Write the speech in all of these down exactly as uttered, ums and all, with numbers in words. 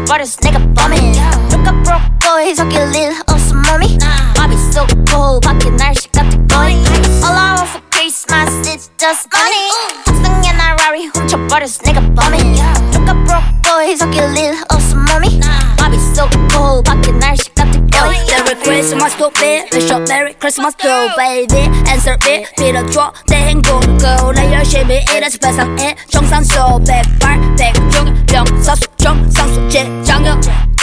훔쳐버려서 내가 범인 누가 broke 해석일 일 없어 몸이 밥이 쏟고 밖에 날씨 같은 거리 All I want for Christmas is just money 탑승해 나 Rari 훔쳐버려서 내가 범인 누가 broke 해석일 일 없어 몸이 밥이 쏟고 밖에 날씨 같은 거리 Merry Christmas to me, wish you Merry Christmas to baby Answer me, 빌어줘 내 행복을 나 열심히 일해서 배상해 정상수 백발백중 병사수 정상수 재장역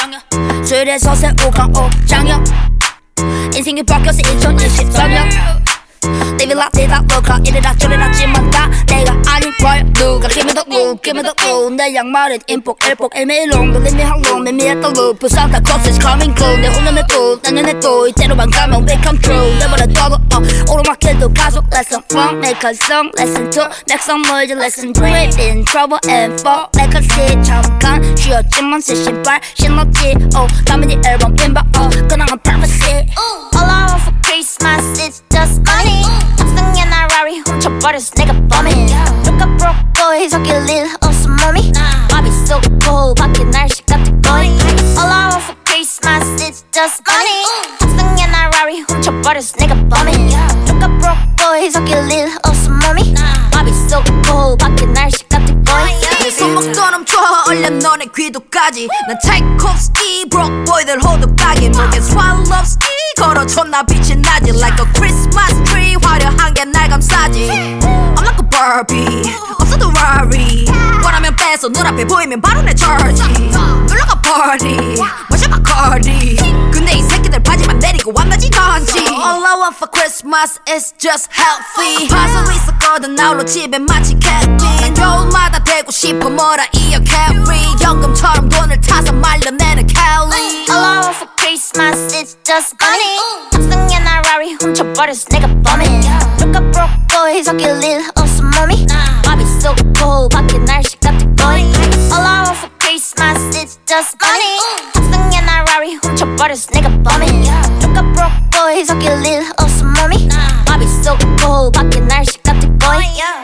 술에서 새우강 옥장역 인생이 바뀌었어 이천이십삼 년 Living like this, I look like 이래라 저래라 지만 다 내가 아닌 거야 누가 Give me the move, give me the move 내 양말은 인폭 일폭 일미롱 Leave me alone, meet me at the loop 부산타 close is coming cool 내 혼돈의 또 나는 또 이대로만 가면 we come true 내버려 둬도 어 오르막길도 가속 Lesson one, make a song Lesson two, make some noise Lesson three, in trouble and four Make a see 잠깐 쉬었지만 새 신발 신었지 어 다음에 네 앨범 인박 어 그나마 privacy All I want for Christmas is just money 탑승해 나 Rari 훔쳐버려서 내가 범인 누가 broke 해석일 일 없어 몸이 밥이 쏟고 밖에 날씨 같은 거리 All I want for Christmas is just money 탑승해 나 Rari 훔쳐버려서 내가 범인 누가 broke 해석일 일 없어 몸이 밥이 쏟고 밖에 날씨 같은 거리 내 손목도 넘쳐 얼른 너네 귀도까지 난 Tchaikovsky broke boy들 호두까기 목에 Swarovski 걸어줬나 빛이 나지 Like a Christmas tree 화려한 게 날 감싸지 I'm like a Barbie 없어도 worry 원하면 뺏어 눈앞에 보이면 바로 내 charge 놀러가 party 마셔봐 Cardi 근데 이 새끼들 바지만 내리고 완전히 건지 All I want for Christmas is just healthy 파서 있었거든 나 홀로 집에 마치 캣빈 겨울마다 되고 싶어 뭐라 이어 carry 연금처럼 돈을 타서 말려내는 Kelly All I want for Christmas is just money 탑승해 나 Rari 훔쳐버려서 내가 범인 누가 broke 해석일 일 없어 몸이 밥이 쏟고 밖에 날씨 같은 거리 All I want for Christmas is just money 탑승해 나 Rari 훔쳐버려서 내가 범인 누가 broke 해석일 일 없어 몸이 밥이 쏟고 밖에 날씨 같은 거리